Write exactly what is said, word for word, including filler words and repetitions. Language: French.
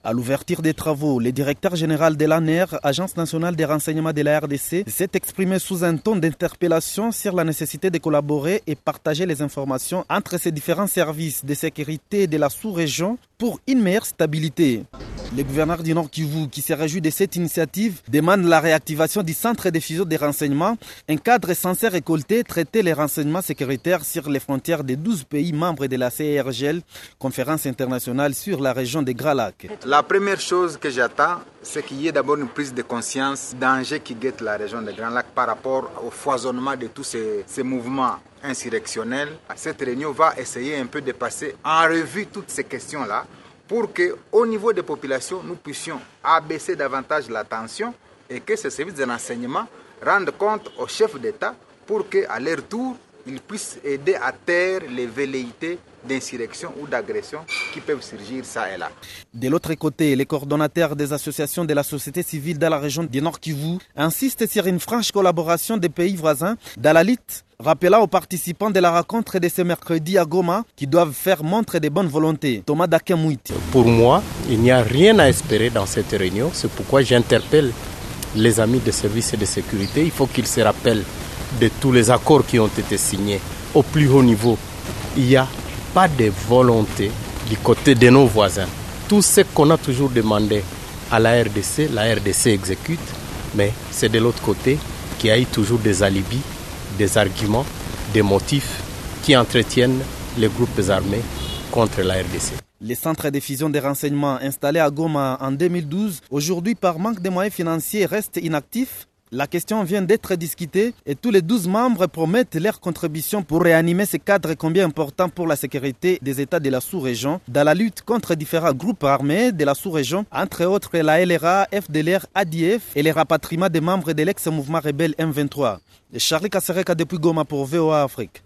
À l'ouverture des travaux, le directeur général de l'A N E R, Agence nationale des renseignements de la R D C, s'est exprimé sous un ton d'interpellation sur la nécessité de collaborer et partager les informations entre ces différents services de sécurité de la sous-région pour une meilleure stabilité. Le gouverneur du Nord Kivu, qui se réjouit de cette initiative, demande la réactivation du centre de fusion des renseignements, un cadre censé récolter, traiter les renseignements sécuritaires sur les frontières des douze pays membres de la C R G L, conférence internationale sur la région des Grands Lacs. La première chose que j'attends, c'est qu'il y ait d'abord une prise de conscience danger qui guette la région des Grands Lacs par rapport au foisonnement de tous ces, ces mouvements insurrectionnels. Cette réunion va essayer un peu de passer en revue toutes ces questions-là pour qu'au niveau des populations, nous puissions abaisser davantage la tension et que ces services de renseignement rendent compte aux chefs d'État pour qu'à leur tour, ils puissent aider à taire les velléités d'insurrection ou d'agression qui peuvent surgir ça et là. De l'autre côté, les coordonnateurs des associations de la société civile dans la région du Nord Kivu insistent sur une franche collaboration des pays voisins dans la lutte, rappelant aux participants de la rencontre de ce mercredi à Goma qu'ils doivent faire montre de bonne volonté. Thomas Dakemouiti. Pour moi, il n'y a rien à espérer dans cette réunion. C'est pourquoi j'interpelle les amis des services de sécurité. Il faut qu'ils se rappellent de tous les accords qui ont été signés au plus haut niveau. Il n'y a pas de volonté du côté de nos voisins. Tout ce qu'on a toujours demandé à la R D C, la R D C exécute, mais c'est de l'autre côté qu'il y a toujours des alibis, des arguments, des motifs qui entretiennent les groupes armés contre la R D C. Les centres de fusion des renseignements installés à Goma en deux mille douze, aujourd'hui par manque de moyens financiers, restent inactifs. La question vient d'être discutée et tous les douze membres promettent leur contribution pour réanimer ce cadre combien important pour la sécurité des États de la sous-région dans la lutte contre différents groupes armés de la sous-région, entre autres la L R A, F D L R, A D F et les rapatriements des membres de l'ex-mouvement rebelle M vingt-trois. Charlie Kassereka depuis Goma pour V O A Afrique.